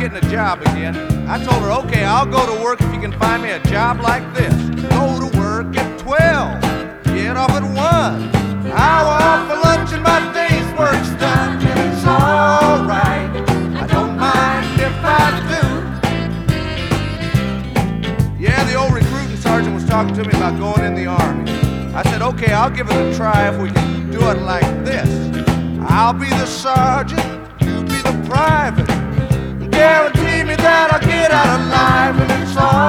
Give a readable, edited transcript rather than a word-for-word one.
getting a job again. I told her, okay, I'll go to work if you can find me a job like this. Go to work at 12, get off at 1. Hour off for lunch and my day's work's done. It's alright, I don't mind if I do. Yeah, the old recruiting sergeant was talking to me about going in the Army. I said, okay, I'll give it a try if we can do it like this. I'll be the sergeant, you be the private. Guarantee me that I'll get out alive, and it's all